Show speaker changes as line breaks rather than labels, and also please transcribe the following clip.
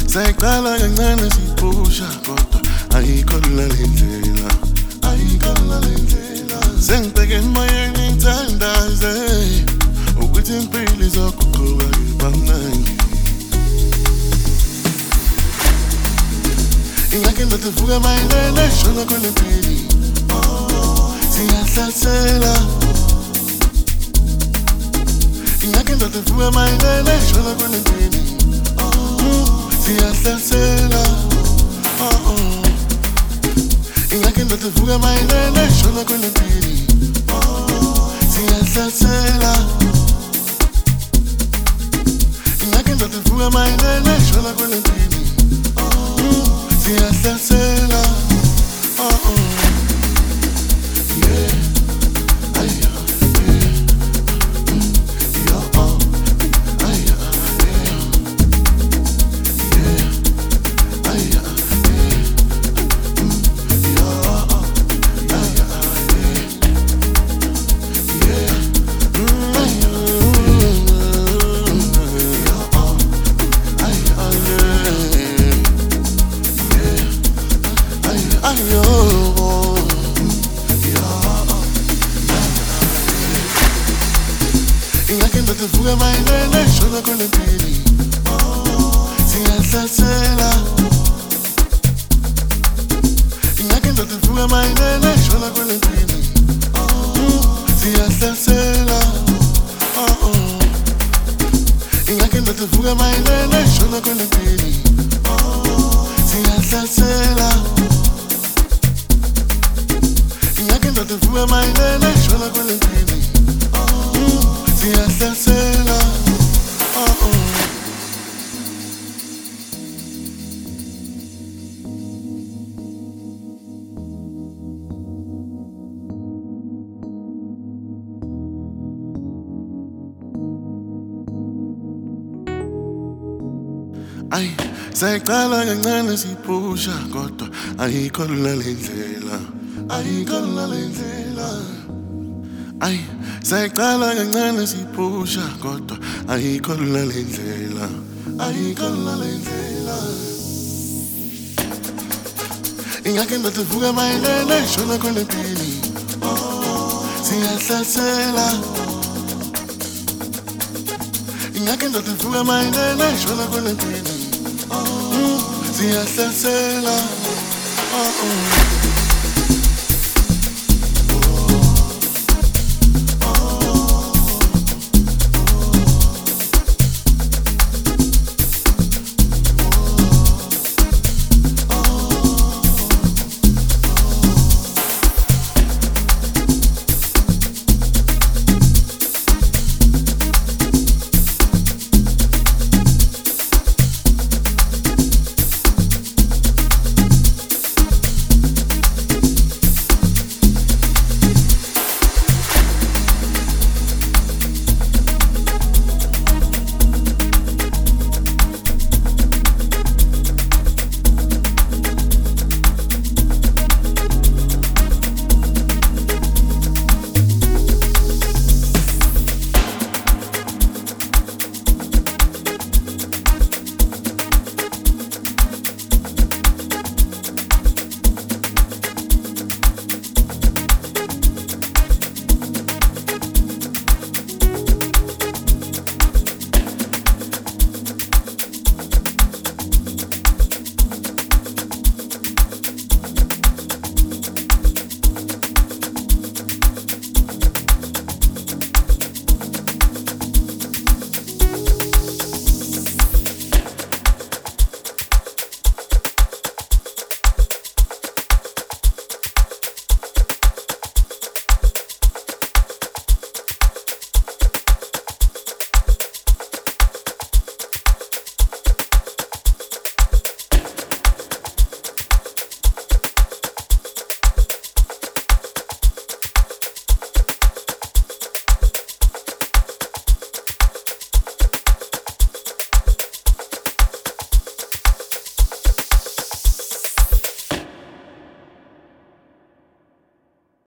Sayicala kancane siphusha kodwa ayikholwa lendlela, ayikholwa lendlela. Sengibheke emoyeni ngithandaze ukuthi impilo izoguquka ibamnandi. Ingake ndotivuka mayelele shona khona empili siyahlasela. Ingake ndotivuka mayelele shona khona empili siyahlasela. Ingake ndotivuka mayelele shona khona empili siyahlasela. Ingake ndotivuka mayelele shona khona empili siyahlasela. Yeah. Ingake ndotivuka mayelele shona khona empili siyahlasela. Ingake ndotivuka mayelele shona khona empili siyahlasela. Ingake ndotivuka mayelele shona khona empili siyahlasela. Ingake ndotivuka mayelele shona khona empili siyahlasela. Ay, sayicala kancane siphusha kodwa ayikholwa lendlela, ayikholwa lendlela. Ay, sayicala kancane siphusha kodwa ayikholwa lendlela, ayikholwa lendlela. Ingake ndotivuka mayelele shona khona empili siyahlasela. Ingake ndotivuka mayelele shona khona empili siyahlasela.